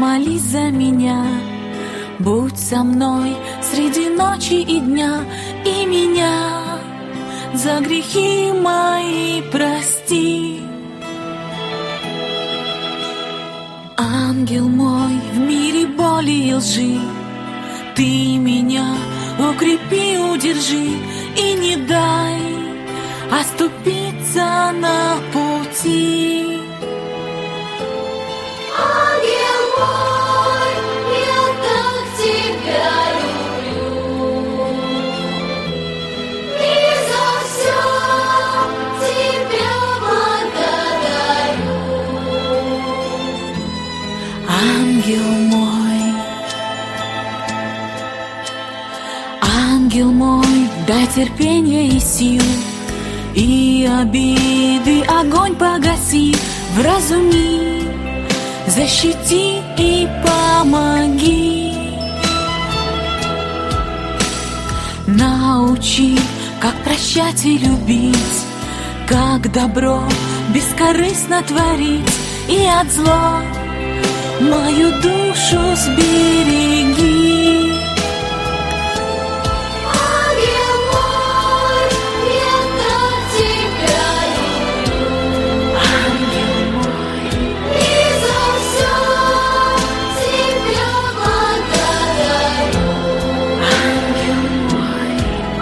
помолись за меня. Будь со мной среди ночи и дня, и меня за грехи мои прости. Ангел мой в мире боли и лжи, ты меня укрепи, удержи и не дай оступиться на пути. Ангел мой, я так тебя люблю, и за все тебя благодарю. Ангел мой, дай терпения и сил, и обиды огонь погаси, вразуми, защити и помоги. Научи, как прощать и любить, как добро бескорыстно творить, и от зла мою душу сбереги. Ангел мой, я так тебя люблю, Ангел мой, и за все тебя благодарю. ангел мой,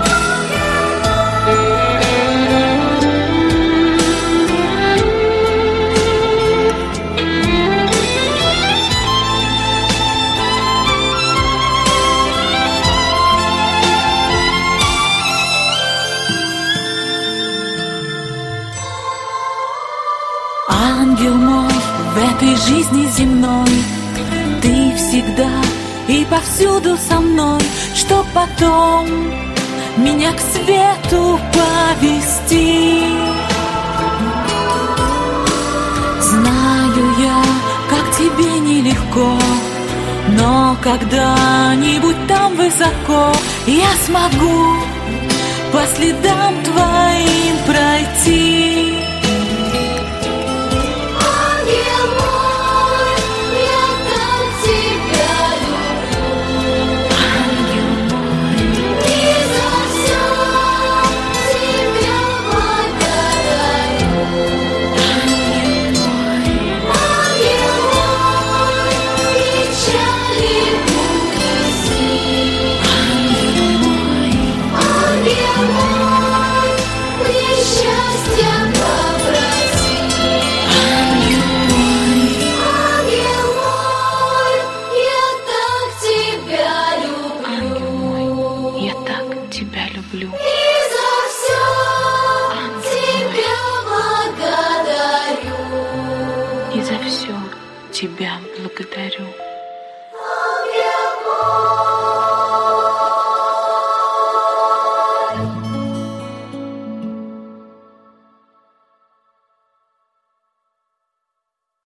ангел мой, в этой жизни земной ты всегда и повсюду со мной, чтоб потом меня к свету повести. Знаю я, как тебе нелегко, но когда-нибудь там высоко я смогу по следам твоим пройти. Ангел мой, я так тебя люблю, Ангел мой, и за все тебя благодарю. Ангел мой, печали унеси, ангел мой, мне счастья попроси. Ангел мой, я так тебя люблю, я так тебя люблю. и за все тебя благодарю. И за все тебя благодарю.